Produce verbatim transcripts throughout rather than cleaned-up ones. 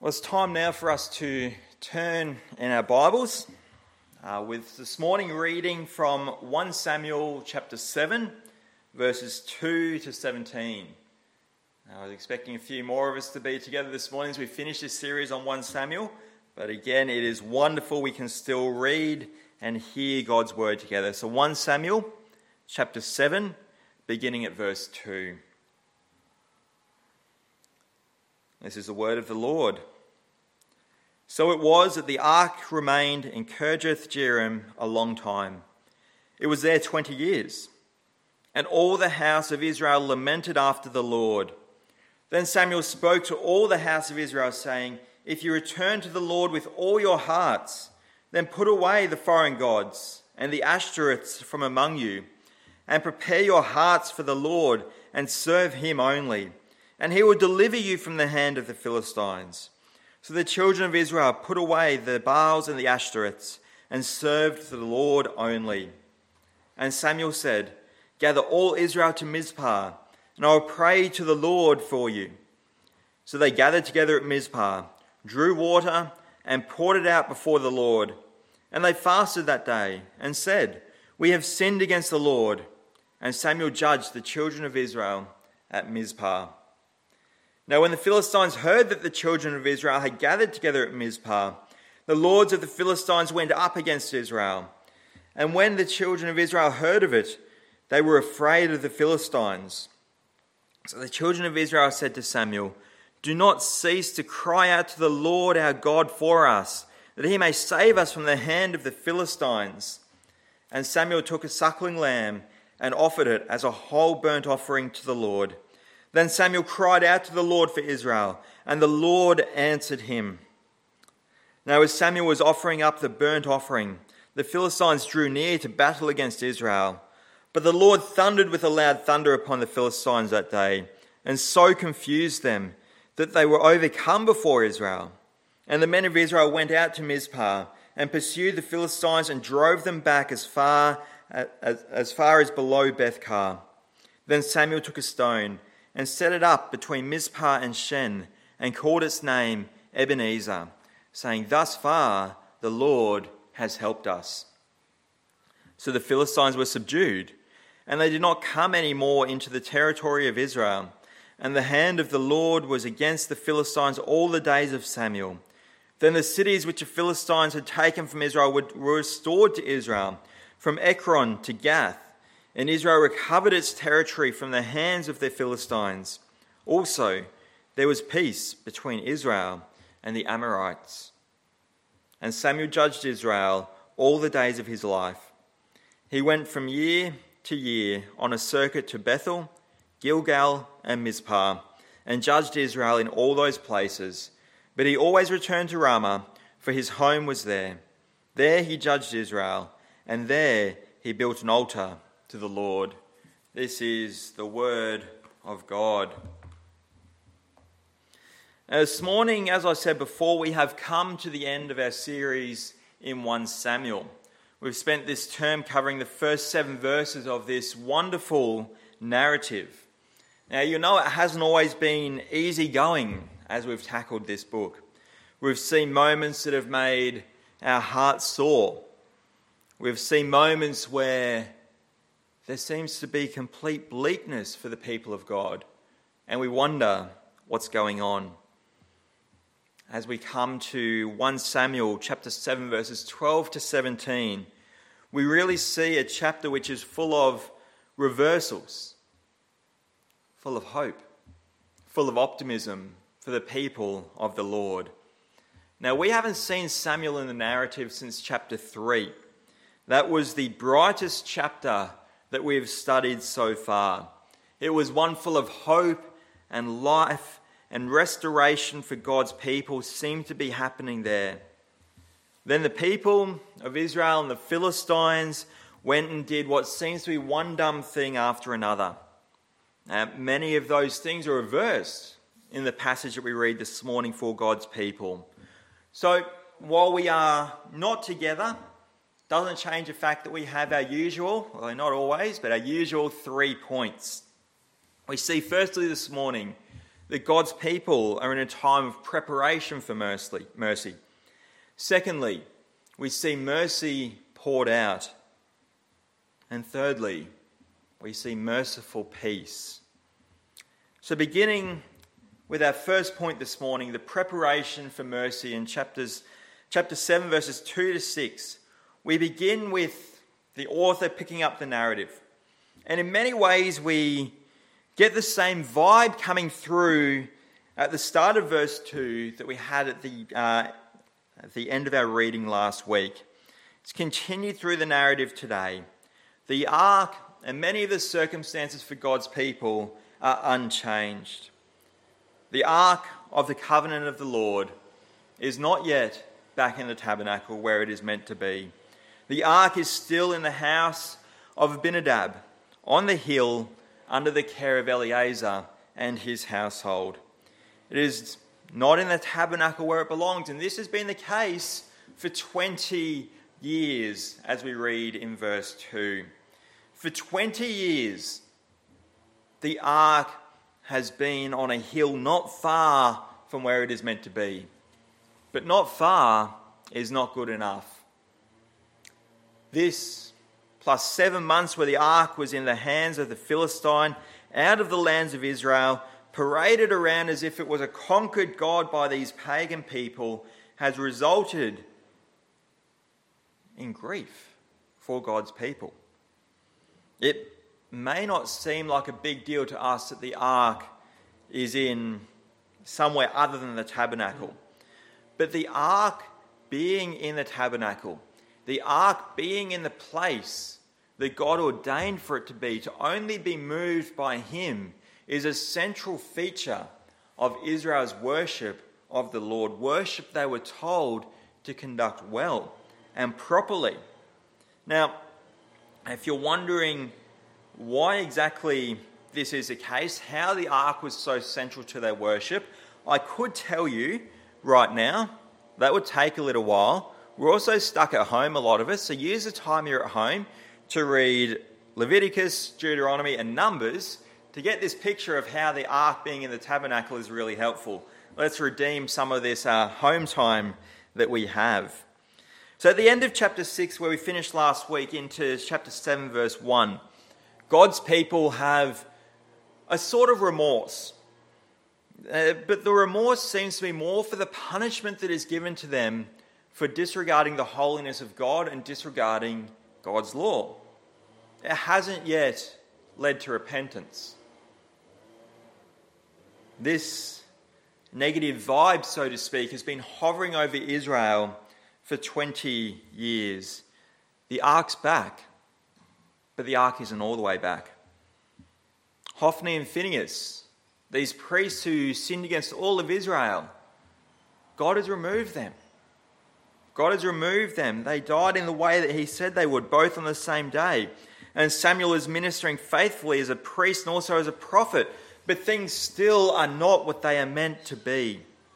Well, it's time now for us to turn in our Bibles uh, with this morning reading from First Samuel chapter seven, verses two to seventeen. I was expecting a few more of us to be together this morning as we finish this series on First Samuel, but again, it is wonderful we can still read and hear God's word together. So First Samuel chapter seven, beginning at verse two. This is the word of the Lord. So it was that the ark remained in Kirjath Jearim a long time. It was there twenty years. And all the house of Israel lamented after the Lord. Then Samuel spoke to all the house of Israel, saying, If you return to the Lord with all your hearts, then put away the foreign gods and the Ashtoreths from among you, and prepare your hearts for the Lord, and serve him only. And he will deliver you from the hand of the Philistines. So the children of Israel put away the Baals and the Ashtoreths, and served the Lord only. And Samuel said, Gather all Israel to Mizpah, and I will pray to the Lord for you. So they gathered together at Mizpah, drew water, and poured it out before the Lord. And they fasted that day, and said, We have sinned against the Lord. And Samuel judged the children of Israel at Mizpah. Now when the Philistines heard that the children of Israel had gathered together at Mizpah, the lords of the Philistines went up against Israel. And when the children of Israel heard of it, they were afraid of the Philistines. So the children of Israel said to Samuel, Do not cease to cry out to the Lord our God for us, that he may save us from the hand of the Philistines. And Samuel took a suckling lamb and offered it as a whole burnt offering to the Lord. Then Samuel cried out to the Lord for Israel, and the Lord answered him. Now as Samuel was offering up the burnt offering, the Philistines drew near to battle against Israel. But the Lord thundered with a loud thunder upon the Philistines that day, and so confused them that they were overcome before Israel. And the men of Israel went out to Mizpah and pursued the Philistines and drove them back as far as, as far as below Bethkar. Then Samuel took a stone and set it up between Mizpah and Shen, and called its name Ebenezer, saying, Thus far the Lord has helped us. So the Philistines were subdued, and they did not come any more into the territory of Israel. And the hand of the Lord was against the Philistines all the days of Samuel. Then the cities which the Philistines had taken from Israel were restored to Israel, from Ekron to Gath. And Israel recovered its territory from the hands of the Philistines. Also, there was peace between Israel and the Amorites. And Samuel judged Israel all the days of his life. He went from year to year on a circuit to Bethel, Gilgal, and Mizpah, and judged Israel in all those places. But he always returned to Ramah, for his home was there. There he judged Israel, and there he built an altar to the Lord. This is the word of God. Now, this morning, as I said before, we have come to the end of our series in First Samuel. We've spent this term covering the first seven verses of this wonderful narrative. Now, you know it hasn't always been easy going as we've tackled this book. We've seen moments that have made our hearts sore. We've seen moments where there seems to be complete bleakness for the people of God, and we wonder what's going on. As we come to First Samuel chapter seven, verses twelve to seventeen, we really see a chapter which is full of reversals, full of hope, full of optimism for the people of the Lord. Now, we haven't seen Samuel in the narrative since chapter three. That was the brightest chapter that we've studied so far. It was one full of hope and life and restoration for God's people seemed to be happening there. Then the people of Israel and the Philistines went and did what seems to be one dumb thing after another. Uh, many of those things are reversed in the passage that we read this morning for God's people. So while we are not together, doesn't change the fact that we have our usual, although not always, but our usual three points. We see firstly this morning that God's people are in a time of preparation for mercy. mercy. Secondly, we see mercy poured out. And thirdly, we see merciful peace. So beginning with our first point this morning, the preparation for mercy in chapters, chapter seven, verses two to six, we begin with the author picking up the narrative. And in many ways, we get the same vibe coming through at the start of verse two that we had at the, uh, at the end of our reading last week. It's continued through the narrative today. The ark and many of the circumstances for God's people are unchanged. The ark of the covenant of the Lord is not yet back in the tabernacle where it is meant to be. The ark is still in the house of Abinadab on the hill under the care of Eleazar and his household. It is not in the tabernacle where it belongs, and this has been the case for twenty years, as we read in verse two. For twenty years, the ark has been on a hill not far from where it is meant to be. But not far is not good enough. This, plus seven months where the ark was in the hands of the Philistine, out of the lands of Israel, paraded around as if it was a conquered god by these pagan people, has resulted in grief for God's people. It may not seem like a big deal to us that the ark is in somewhere other than the tabernacle. But the ark being in the tabernacle, the ark being in the place that God ordained for it to be, to only be moved by him, is a central feature of Israel's worship of the Lord. Worship they were told to conduct well and properly. Now, if you're wondering why exactly this is the case, how the ark was so central to their worship, I could tell you right now. That would take a little while. We're also stuck at home, a lot of us, so use the time you're at home to read Leviticus, Deuteronomy and Numbers to get this picture of how the ark being in the tabernacle is really helpful. Let's redeem some of this uh, home time that we have. So at the end of chapter six, where we finished last week, into chapter seven, verse one, God's people have a sort of remorse. Uh, but the remorse seems to be more for the punishment that is given to them for disregarding the holiness of God and disregarding God's law. It hasn't yet led to repentance. This negative vibe, so to speak, has been hovering over Israel for twenty years. The ark's back, but the ark isn't all the way back. Hophni and Phinehas, these priests who sinned against all of Israel, God has removed them. God has removed them. They died in the way that he said they would, both on the same day. And Samuel is ministering faithfully as a priest and also as a prophet, but things still are not what they are meant to be.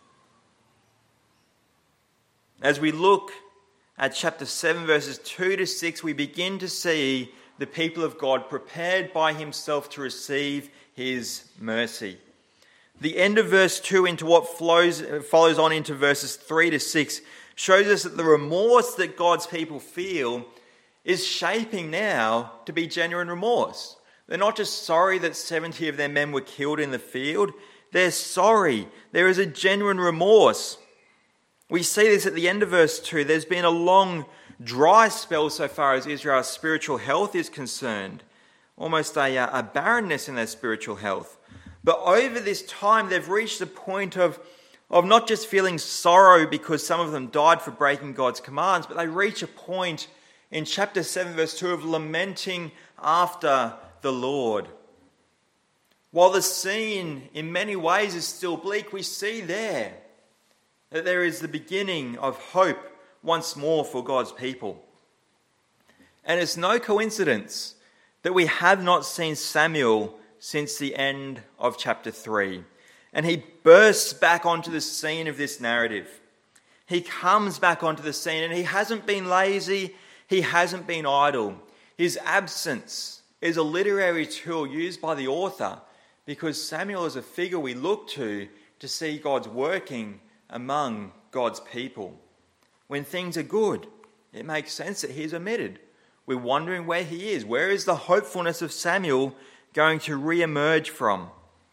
As we look at chapter seven, verses two to six, we begin to see the people of God prepared by himself to receive his mercy. The end of verse two into what flows, follows on into verses three to six shows us that the remorse that God's people feel is shaping now to be genuine remorse. They're not just sorry that seventy of their men were killed in the field. They're sorry. There is a genuine remorse. We see this at the end of verse two. There's been a long dry spell so far as Israel's spiritual health is concerned. Almost a, a barrenness in their spiritual health. But over this time, they've reached the point of, of not just feeling sorrow because some of them died for breaking God's commands, but they reach a point in chapter seven, verse two, of lamenting after the Lord. While the scene in many ways is still bleak, we see there that there is the beginning of hope once more for God's people. And it's no coincidence that we have not seen Samuel since the end of chapter three. And he bursts back onto the scene of this narrative. He comes back onto the scene, and he hasn't been lazy, he hasn't been idle. His absence is a literary tool used by the author because Samuel is a figure we look to to see God's working among God's people. When things are good, it makes sense that he's omitted. We're wondering where he is. Where is the hopefulness of Samuel going to re-emerge from?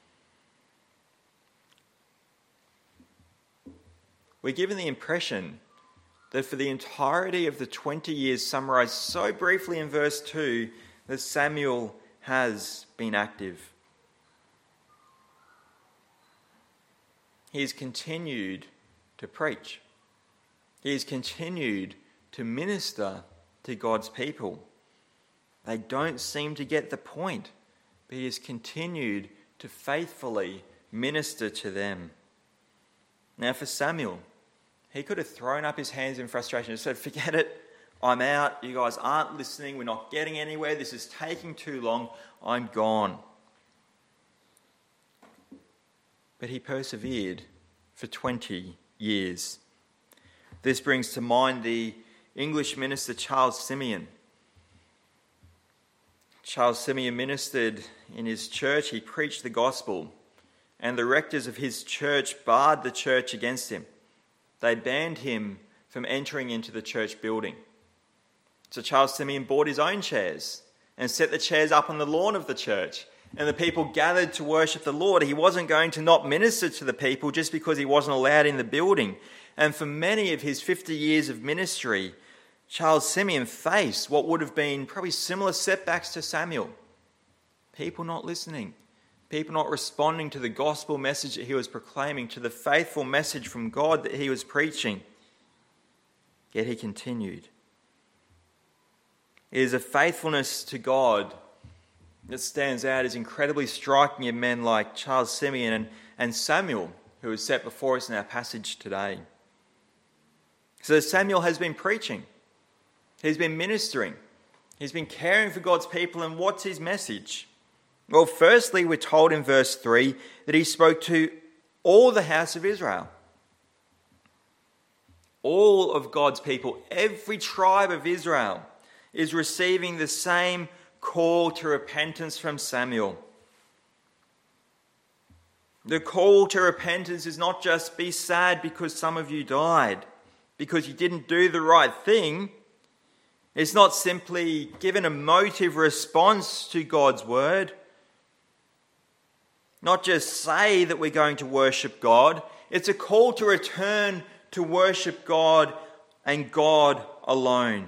We're given the impression that for the entirety of the twenty years summarized so briefly in verse two, that Samuel has been active. He has continued to preach. He has continued to minister to God's people. They don't seem to get the point, but he has continued to faithfully minister to them. Now for Samuel, he could have thrown up his hands in frustration and said, forget it, I'm out, you guys aren't listening, we're not getting anywhere, this is taking too long, I'm gone. But he persevered for twenty years. This brings to mind the English minister Charles Simeon. Charles Simeon ministered in his church, he preached the gospel, and the rectors of his church barred the church against him. They banned him from entering into the church building. So Charles Simeon bought his own chairs and set the chairs up on the lawn of the church, and the people gathered to worship the Lord. He wasn't going to not minister to the people just because he wasn't allowed in the building. And for many of his fifty years of ministry, Charles Simeon faced what would have been probably similar setbacks to Samuel. People not listening. People not responding to the gospel message that he was proclaiming, to the faithful message from God that he was preaching. Yet he continued. It is a faithfulness to God that stands out as incredibly striking in men like Charles Simeon and, and Samuel, who is set before us in our passage today. So Samuel has been preaching. He's been ministering. He's been caring for God's people. And what's his message? Well, firstly, we're told in verse three that he spoke to all the house of Israel. All of God's people, every tribe of Israel, is receiving the same call to repentance from Samuel. The call to repentance is not just be sad because some of you died, because you didn't do the right thing. It's not simply give an emotive response to God's word. Not just say that we're going to worship God. It's a call to return to worship God and God alone.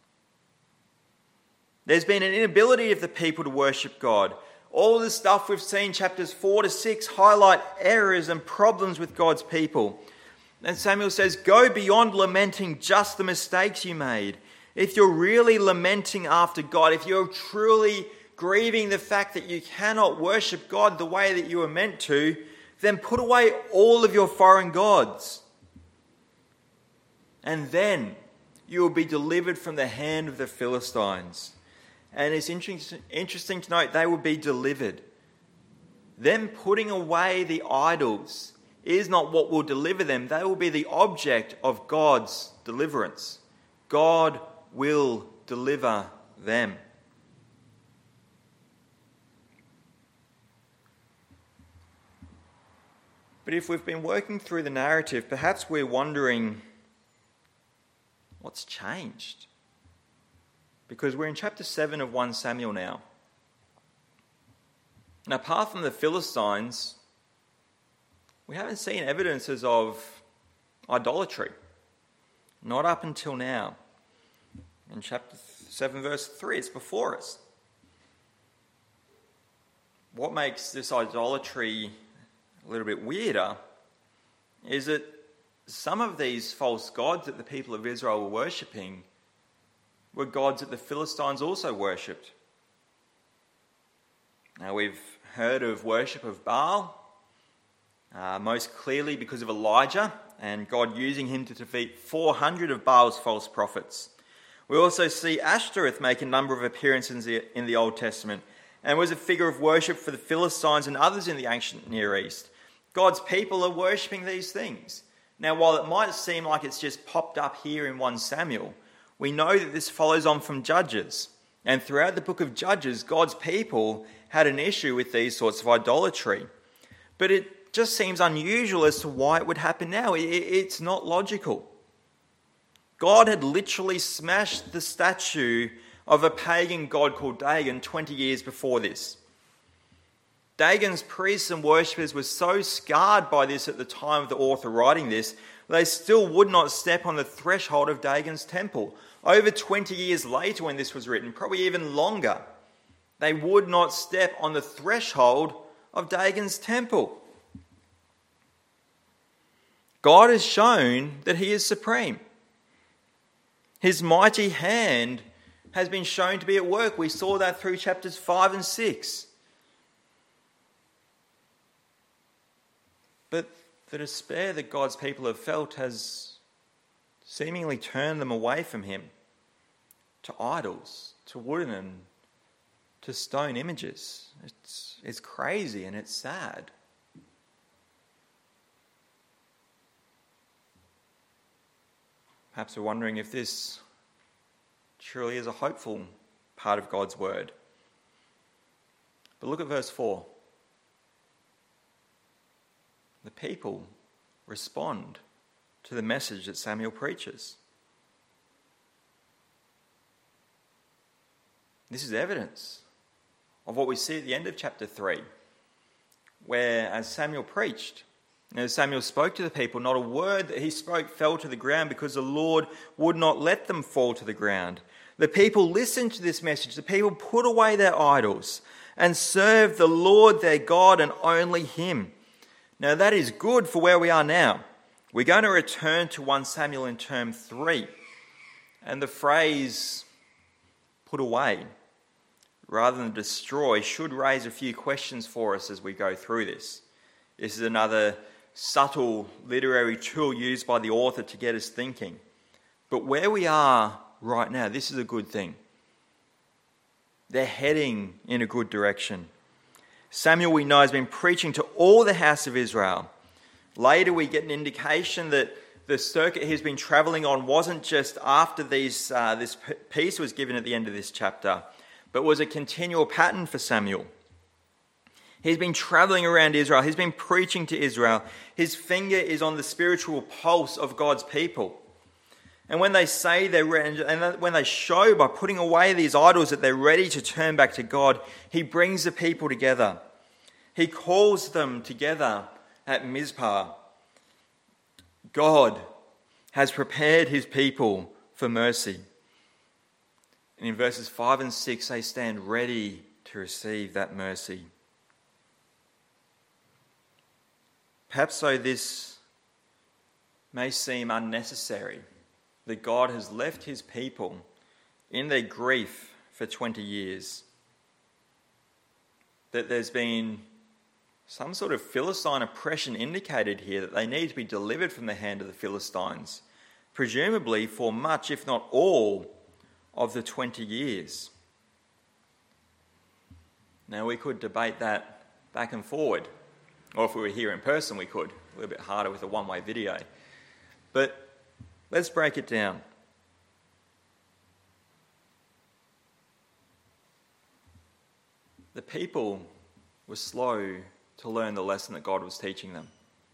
There's been an inability of the people to worship God. All the stuff we've seen, chapters four to six, highlight errors and problems with God's people. And Samuel says, go beyond lamenting just the mistakes you made. If you're really lamenting after God, if you're truly grieving the fact that you cannot worship God the way that you were meant to, then put away all of your foreign gods. And then you will be delivered from the hand of the Philistines. And it's interesting to note, they will be delivered. Them putting away the idols is not what will deliver them. They will be the object of God's deliverance. God will deliver them. But if we've been working through the narrative, perhaps we're wondering, what's changed? Because we're in chapter seven of First Samuel now. And apart from the Philistines, we haven't seen evidences of idolatry. Not up until now. In chapter seven, verse three, it's before us. What makes this idolatry a little bit weirder is that some of these false gods that the people of Israel were worshipping were gods that the Philistines also worshipped. Now, we've heard of worship of Baal, uh, most clearly because of Elijah and God using him to defeat four hundred of Baal's false prophets. We also see Ashtoreth make a number of appearances in the Old Testament and was a figure of worship for the Philistines and others in the ancient Near East. God's people are worshipping these things. Now, while it might seem like it's just popped up here in First Samuel, we know that this follows on from Judges. And throughout the book of Judges, God's people had an issue with these sorts of idolatry. But it just seems unusual as to why it would happen now. It's not logical. God had literally smashed the statue of a pagan god called Dagon twenty years before this. Dagon's priests and worshippers were so scarred by this at the time of the author writing this, they still would not step on the threshold of Dagon's temple. Over twenty years later when this was written, probably even longer, they would not step on the threshold of Dagon's temple. God has shown that he is supreme. His mighty hand has been shown to be at work. We saw that through chapters five and six. But the despair that God's people have felt has seemingly turned them away from him to idols, to wooden and to stone images. It's, it's crazy and it's sad. Perhaps we're wondering if this truly is a hopeful part of God's word. But look at verse four. The people respond to the message that Samuel preaches. This is evidence of what we see at the end of chapter three, where as Samuel preached, and as Samuel spoke to the people, not a word that he spoke fell to the ground because the Lord would not let them fall to the ground. The people listened to this message. The people put away their idols and served the Lord their God and only him. Now that is good for where we are now. We're going to return to First Samuel in term three. And the phrase put away rather than destroy should raise a few questions for us as we go through this. This is another subtle literary tool used by the author to get us thinking. But where we are right now, this is a good thing. They're heading in a good direction. Samuel, we know, has been preaching to all the house of Israel. Later we get an indication that the circuit he's been travelling on wasn't just after these, uh, this piece was given at the end of this chapter, but was a continual pattern for Samuel. He's been travelling around Israel. He's been preaching to Israel. His finger is on the spiritual pulse of God's people. And when they say they're ready, and when they show by putting away these idols that they're ready to turn back to God, he brings the people together. He calls them together at Mizpah. God has prepared his people for mercy. And in verses five and six, they stand ready to receive that mercy. Perhaps though this may seem unnecessary, that God has left his people in their grief for twenty years. That there's been some sort of Philistine oppression indicated here, that they need to be delivered from the hand of the Philistines, presumably for much, if not all, of the twenty years. Now we could debate that back and forward, or if we were here in person we could, a little bit harder with a one-way video. But let's break it down. The people were slow to learn the lesson that God was teaching them.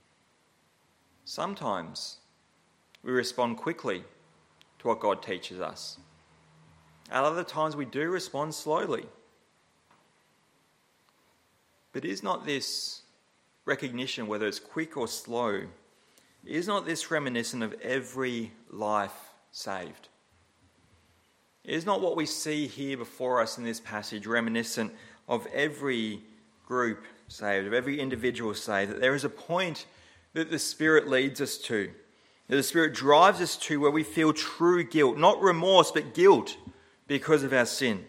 Sometimes we respond quickly to what God teaches us. At other times we do respond slowly. But is not this recognition, whether it's quick or slow, is not this reminiscent of every life saved? Is not what we see here before us in this passage reminiscent of every group saved, of every individual saved? That there is a point that the Spirit leads us to, that the Spirit drives us to, where we feel true guilt, not remorse, but guilt because of our sin.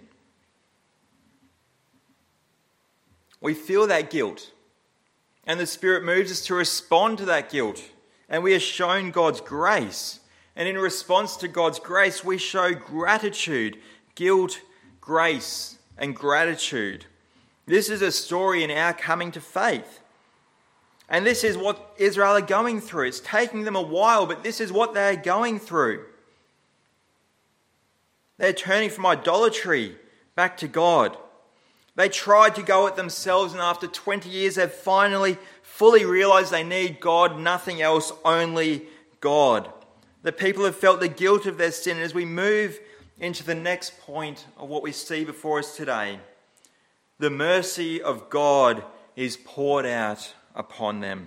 We feel that guilt, and the Spirit moves us to respond to that guilt. And we are shown God's grace. And in response to God's grace, we show gratitude, guilt, grace, and gratitude. This is a story in our coming to faith. And this is what Israel are going through. It's taking them a while, but this is what they are going through. They're turning from idolatry back to God. They tried to go it themselves, and after twenty years, they've finally fully realized they need God, nothing else, only God. The people have felt the guilt of their sin. As we move into the next point of what we see before us today, the mercy of God is poured out upon them.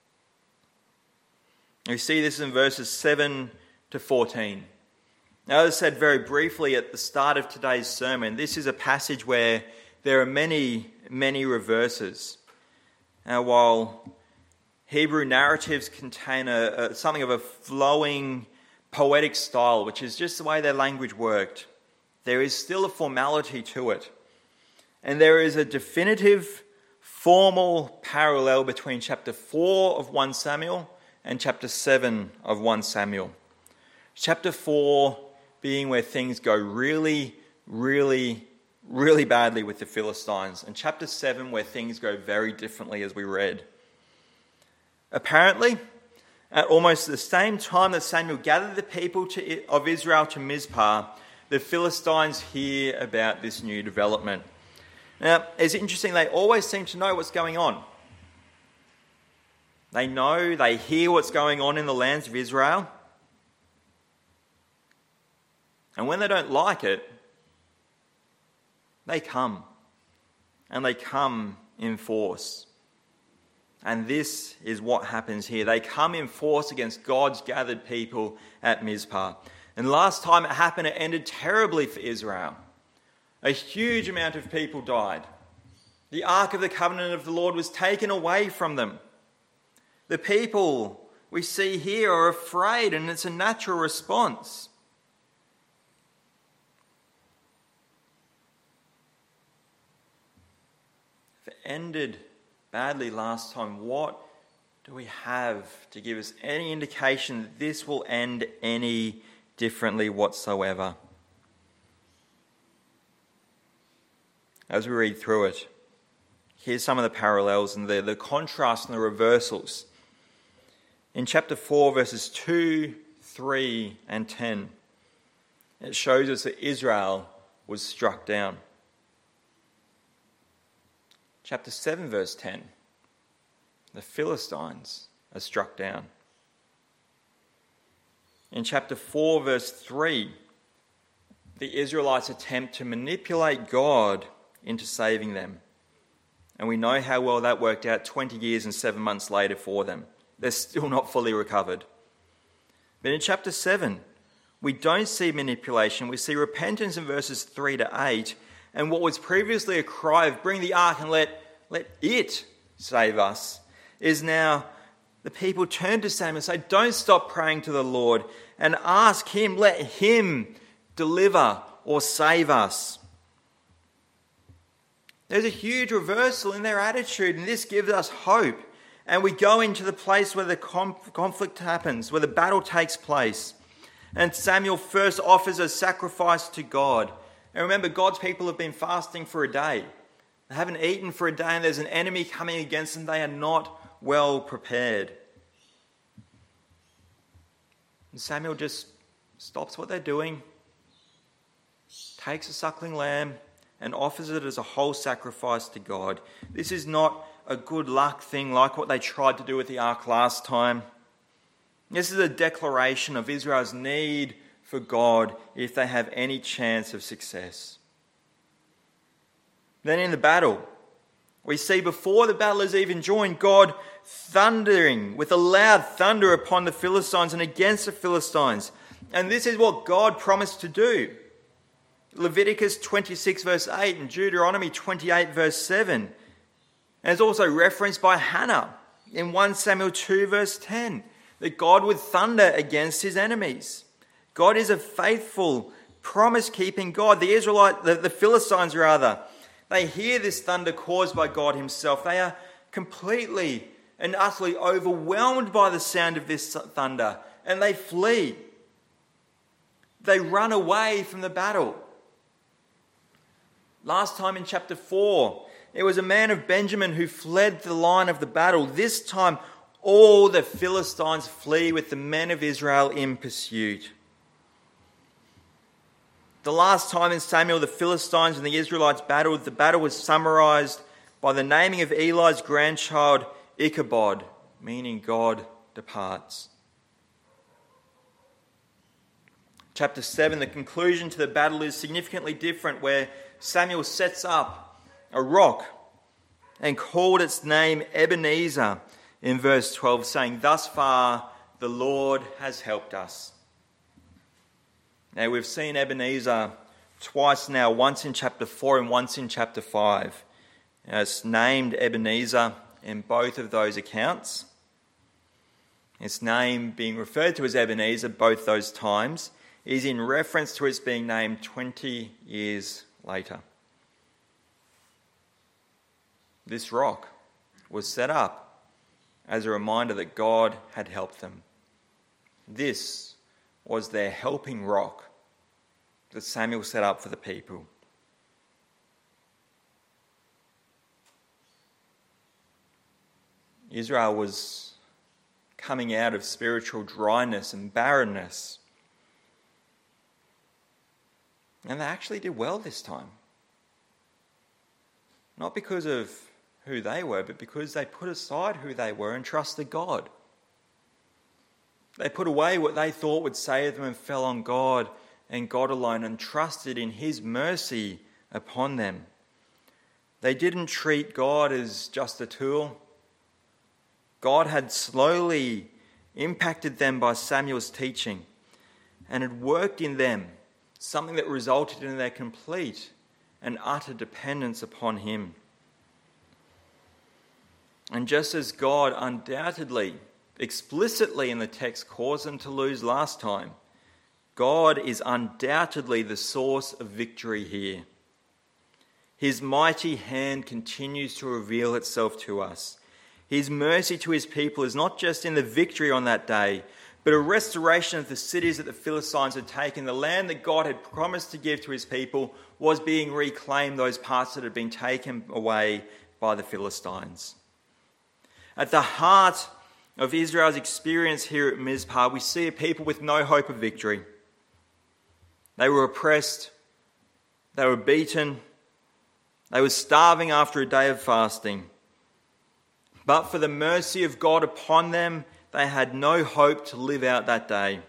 We see this in verses seven to fourteen. Now, as I said very briefly at the start of today's sermon, this is a passage where there are many, many reverses. Now, while Hebrew narratives contain a, a, something of a flowing, poetic style, which is just the way their language worked, there is still a formality to it. And there is a definitive, formal parallel between chapter four of First Samuel and chapter seven of First Samuel. Chapter four being where things go really, really, really badly with the Philistines, and chapter seven where things go very differently, as we read. Apparently, at almost the same time that Samuel gathered the people to, of Israel to Mizpah, the Philistines hear about this new development. Now, it's interesting, they always seem to know what's going on. They know, they hear what's going on in the lands of Israel. And when they don't like it, they come. And they come in force. And this is what happens here. They come in force against God's gathered people at Mizpah. And last time it happened, it ended terribly for Israel. A huge amount of people died. The Ark of the Covenant of the Lord was taken away from them. The people we see here are afraid, and it's a natural response. If it ended badly last time, what do we have to give us any indication that this will end any differently whatsoever? As we read through it, here's some of the parallels and the, the contrast and the reversals. In chapter four, verses two, three, and ten, it shows us that Israel was struck down. Chapter seven, verse ten, the Philistines are struck down. In chapter four, verse three, the Israelites attempt to manipulate God into saving them. And we know how well that worked out twenty years and seven months later for them. They're still not fully recovered. But in chapter seven, we don't see manipulation. We see repentance in verses three to eight. And what was previously a cry of bring the ark and let, let it save us is now the people turn to Samuel and say, don't stop praying to the Lord and ask him, let him deliver or save us. There's a huge reversal in their attitude, and this gives us hope. And we go into the place where the conflict happens, where the battle takes place. And Samuel first offers a sacrifice to God. And remember, God's people have been fasting for a day. They haven't eaten for a day, and there's an enemy coming against them. They are not well prepared. And Samuel just stops what they're doing, takes a suckling lamb, and offers it as a whole sacrifice to God. This is not a good luck thing like what they tried to do with the ark last time. This is a declaration of Israel's need for God if they have any chance of success. Then in the battle, we see before the battle is even joined, God thundering with a loud thunder upon the Philistines and against the Philistines. And this is what God promised to do. Leviticus twenty-six verse eight and Deuteronomy twenty-eight verse seven. And it's also referenced by Hannah in First Samuel two verse ten, that God would thunder against his enemies. God is a faithful, promise-keeping God. The Israelite, the, the Philistines rather, they hear this thunder caused by God himself. They are completely and utterly overwhelmed by the sound of this thunder, and they flee. They run away from the battle. Last time in chapter four, it was a man of Benjamin who fled the line of the battle. This time, all the Philistines flee with the men of Israel in pursuit. The last time in Samuel the Philistines and the Israelites battled, the battle was summarised by the naming of Eli's grandchild Ichabod, meaning God departs. Chapter seven, the conclusion to the battle is significantly different, where Samuel sets up a rock and called its name Ebenezer in verse twelve, saying, "Thus far the Lord has helped us." Now we've seen Ebenezer twice now, once in chapter four and once in chapter five. Now, it's named Ebenezer in both of those accounts. Its name being referred to as Ebenezer both those times is in reference to its being named twenty years later. This rock was set up as a reminder that God had helped them. This was their helping rock that Samuel set up for the people. Israel was coming out of spiritual dryness and barrenness. And they actually did well this time. Not because of who they were, but because they put aside who they were and trusted God. They put away what they thought would save them and fell on God and God alone and trusted in His mercy upon them. They didn't treat God as just a tool. God had slowly impacted them by Samuel's teaching and had worked in them something that resulted in their complete and utter dependence upon Him. And just as God undoubtedly, explicitly in the text, caused them to lose last time, God is undoubtedly the source of victory here. His mighty hand continues to reveal itself to us. His mercy to His people is not just in the victory on that day, but a restoration of the cities that the Philistines had taken. The land that God had promised to give to His people was being reclaimed, those parts that had been taken away by the Philistines. At the heart of Israel's experience here at Mizpah, we see a people with no hope of victory. They were oppressed, they were beaten, they were starving after a day of fasting. But for the mercy of God upon them, they had no hope to live out that day.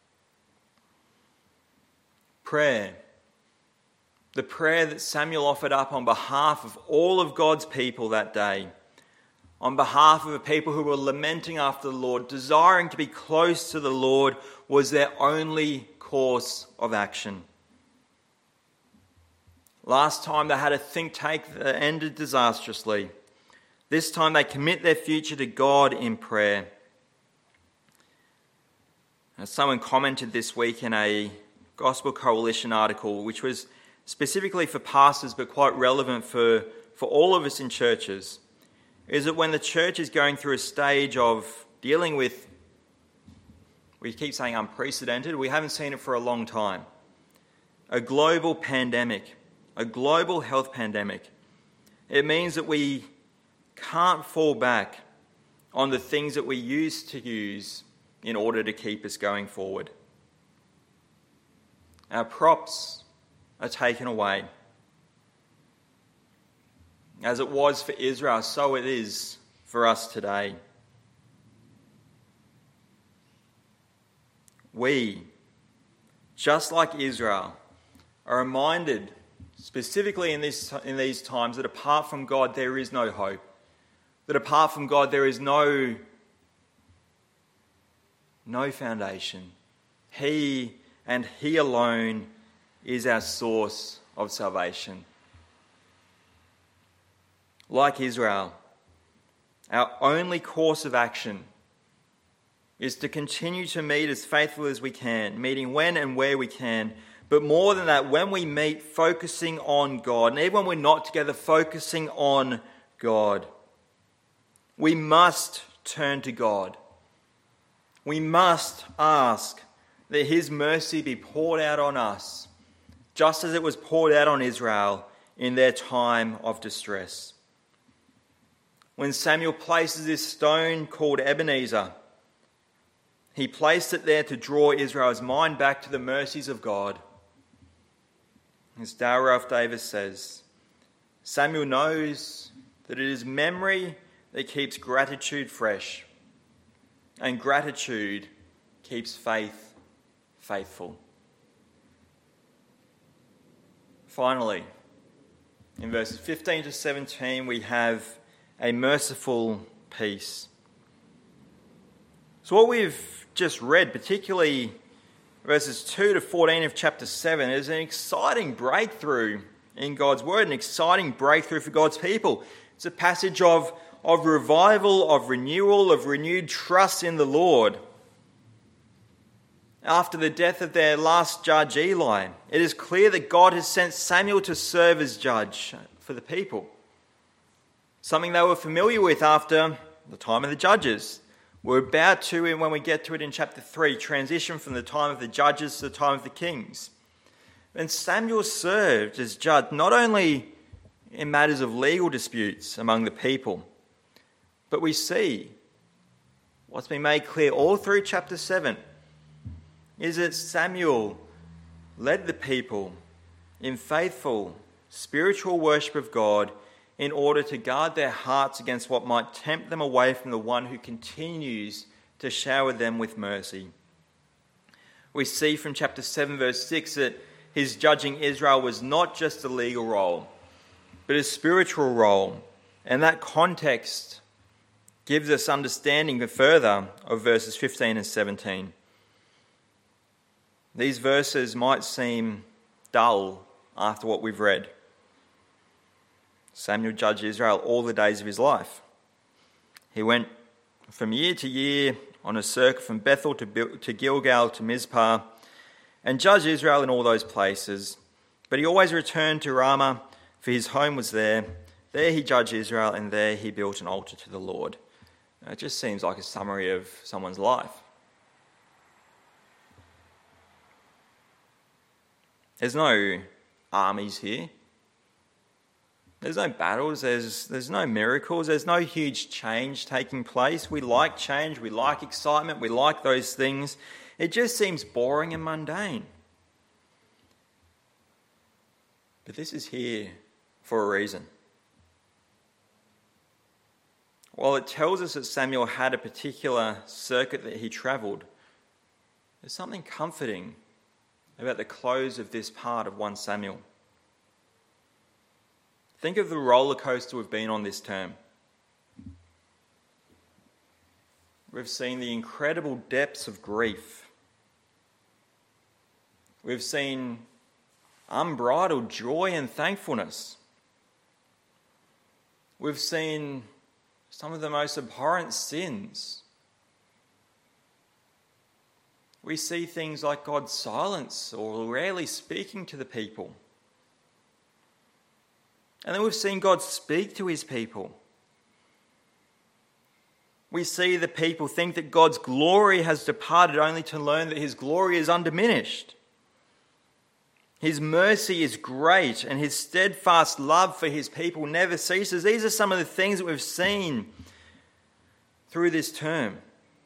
Prayer. The prayer that Samuel offered up on behalf of all of God's people that day, on behalf of the people who were lamenting after the Lord, desiring to be close to the Lord, was their only course of action. Last time they had a think tank that ended disastrously. This time they commit their future to God in prayer. Now, someone commented this week in a Gospel Coalition article, which was specifically for pastors but quite relevant for, for all of us in churches, is that when the church is going through a stage of dealing with, we keep saying unprecedented, we haven't seen it for a long time, a global pandemic, a global health pandemic, it means that we can't fall back on the things that we used to use in order to keep us going forward. Our props are taken away. As it was for Israel, so it is for us today. We, just like Israel, are reminded, specifically in, this, in these times, that apart from God there is no hope. That apart from God there is no, no foundation. He and He alone is our source of salvation. Like Israel, our only course of action is to continue to meet as faithfully as we can, meeting when and where we can, but more than that, when we meet, focusing on God, and even when we're not together, focusing on God. We must turn to God. We must ask that His mercy be poured out on us, just as it was poured out on Israel in their time of distress. When Samuel places this stone called Ebenezer, he placed it there to draw Israel's mind back to the mercies of God. As Dale Ralph Davis says, Samuel knows that it is memory that keeps gratitude fresh, and gratitude keeps faith faithful. Finally, in verses fifteen to seventeen, we have a merciful peace. So what we've just read, particularly verses two to fourteen of chapter seven, is an exciting breakthrough in God's word, an exciting breakthrough for God's people. It's a passage of, of revival, of renewal, of renewed trust in the Lord. After the death of their last judge, Eli, it is clear that God has sent Samuel to serve as judge for the people. Something they were familiar with after the time of the judges. We're about to, when we get to it in chapter three, transition from the time of the judges to the time of the kings. And Samuel served as judge not only in matters of legal disputes among the people, but we see what's been made clear all through chapter seven is that Samuel led the people in faithful spiritual worship of God in order to guard their hearts against what might tempt them away from the one who continues to shower them with mercy. We see from chapter seven verse six that his judging Israel was not just a legal role, but a spiritual role. And that context gives us understanding further of verses fifteen and seventeen. These verses might seem dull after what we've read. Samuel judged Israel all the days of his life. He went from year to year on a circuit from Bethel to Gilgal to Mizpah and judged Israel in all those places. But he always returned to Ramah, for his home was there. There he judged Israel, and there he built an altar to the Lord. It just seems like a summary of someone's life. There's no armies here. There's no battles. There's, there's no miracles. There's no huge change taking place. We like change. We like excitement. We like those things. It just seems boring and mundane. But this is here for a reason. While it tells us that Samuel had a particular circuit that he travelled, there's something comforting about the close of this part of First Samuel. Think of the roller coaster we've been on this term. We've seen the incredible depths of grief. We've seen unbridled joy and thankfulness. We've seen some of the most abhorrent sins. We see things like God's silence or rarely speaking to the people. And then we've seen God speak to his people. We see the people think that God's glory has departed only to learn that his glory is undiminished. His mercy is great and his steadfast love for his people never ceases. These are some of the things that we've seen through this term.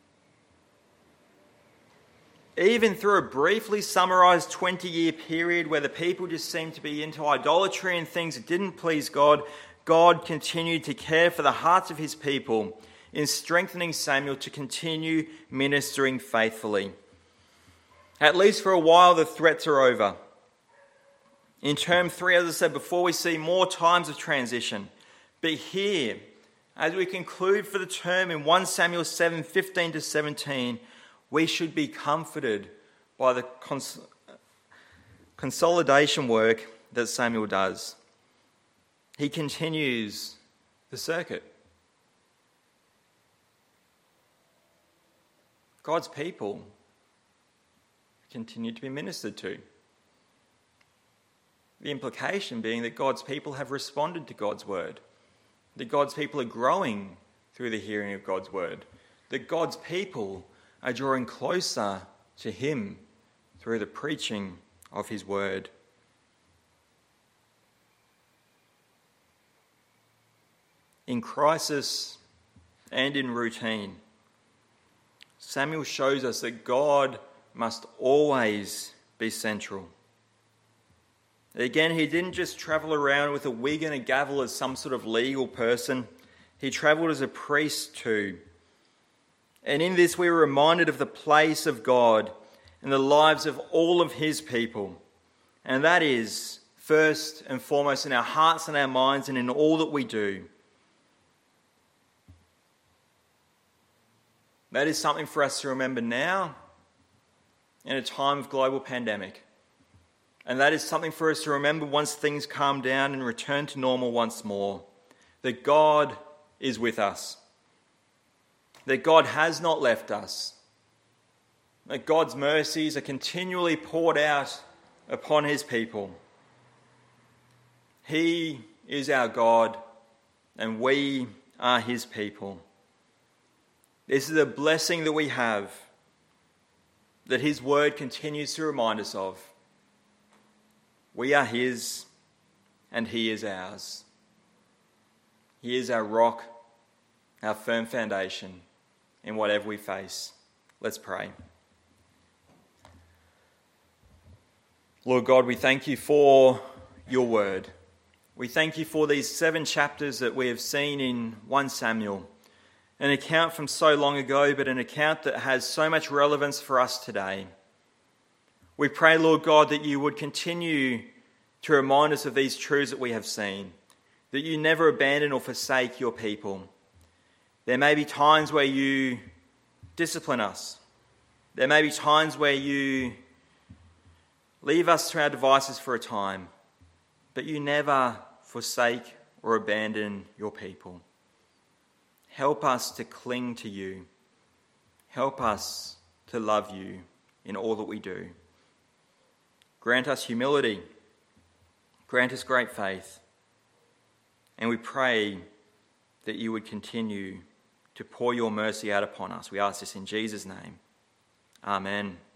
Even through a briefly summarised twenty-year period where the people just seemed to be into idolatry and things that didn't please God, God continued to care for the hearts of his people in strengthening Samuel to continue ministering faithfully. At least for a while, the threats are over. In term three, as I said before, we see more times of transition. But here, as we conclude for the term in First Samuel seven, fifteen to seventeen, we should be comforted by the cons- consolidation work that Samuel does. He continues the circuit. God's people continue to be ministered to. The implication being that God's people have responded to God's word, that God's people are growing through the hearing of God's word, that God's people are drawing closer to him through the preaching of his word. In crisis and in routine, Samuel shows us that God must always be central. Again, he didn't just travel around with a wig and a gavel as some sort of legal person. He travelled as a priest too. And in this we are reminded of the place of God in the lives of all of his people. And that is first and foremost in our hearts and our minds and in all that we do. That is something for us to remember now in a time of global pandemic. And that is something for us to remember once things calm down and return to normal once more. That God is with us. That God has not left us. That God's mercies are continually poured out upon his people. He is our God and we are his people. This is a blessing that we have, that his word continues to remind us of. We are his and he is ours. He is our rock, our firm foundation in whatever we face. Let's pray. Lord God, we thank you for your word. We thank you for these seven chapters that we have seen in First Samuel. An account from so long ago, but an account that has so much relevance for us today. We pray, Lord God, that you would continue to remind us of these truths that we have seen, that you never abandon or forsake your people. There may be times where you discipline us. There may be times where you leave us to our devices for a time, but you never forsake or abandon your people. Help us to cling to you. Help us to love you in all that we do. Grant us humility. Grant us great faith. And we pray that you would continue to pour your mercy out upon us. We ask this in Jesus' name. Amen.